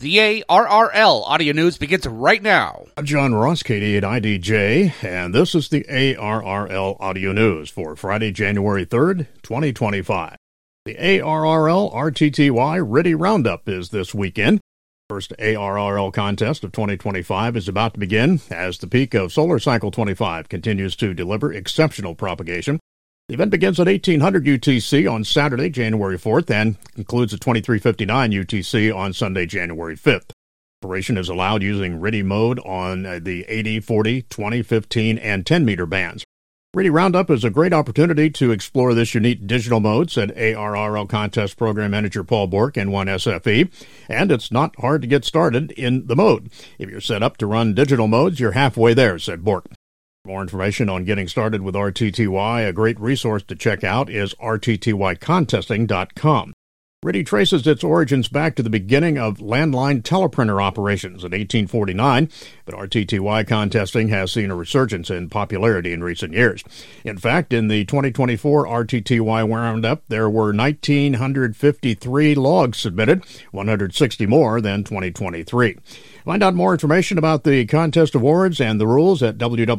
The ARRL Audio News begins right now. I'm John Ross, KD8IDJ, and this is the ARRL Audio News for Friday, January 3rd, 2025. The ARRL RTTY RTTY Roundup is this weekend. First ARRL contest of 2025 is about to begin as the peak of Solar Cycle 25 continues to deliver exceptional propagation. The event begins at 1800 UTC on Saturday, January 4th, and concludes at 2359 UTC on Sunday, January 5th. Operation is allowed using RTTY mode on the 80, 40, 20, 15, and 10-meter bands. RTTY Roundup is a great opportunity to explore this unique digital mode, said ARRL Contest Program Manager Paul Bork, N1SFE, and it's not hard to get started in the mode. If you're set up to run digital modes, you're halfway there, said Bork. For more information on getting started with RTTY, a great resource to check out is rttycontesting.com. RTTY traces its origins back to the beginning of landline teleprinter operations in 1849, but RTTY contesting has seen a resurgence in popularity in recent years. In fact, in the 2024 RTTY Roundup, there were 1,953 logs submitted, 160 more than 2023. Find out more information about the contest awards and the rules at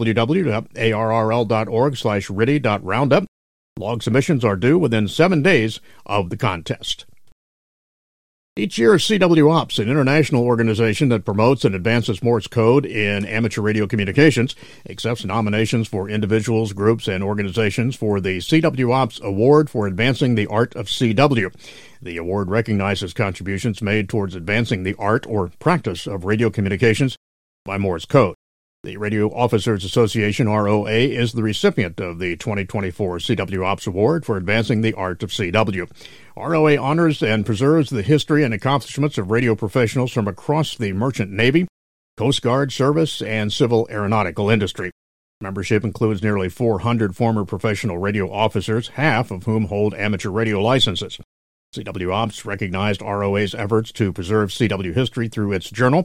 www.arrl.org/RTTY.roundup. Log submissions are due within 7 days of the contest. Each year, CW Ops, an international organization that promotes and advances Morse code in amateur radio communications, accepts nominations for individuals, groups, and organizations for the CW Ops Award for Advancing the Art of CW. The award recognizes contributions made towards advancing the art or practice of radio communications by Morse code. The Radio Officers Association, ROA, is the recipient of the 2024 CW Ops Award for Advancing the Art of CW. ROA honors and preserves the history and accomplishments of radio professionals from across the merchant Navy, Coast Guard service, and civil aeronautical industry. Membership includes nearly 400 former professional radio officers, half of whom hold amateur radio licenses. CW Ops recognized ROA's efforts to preserve CW history through its journal,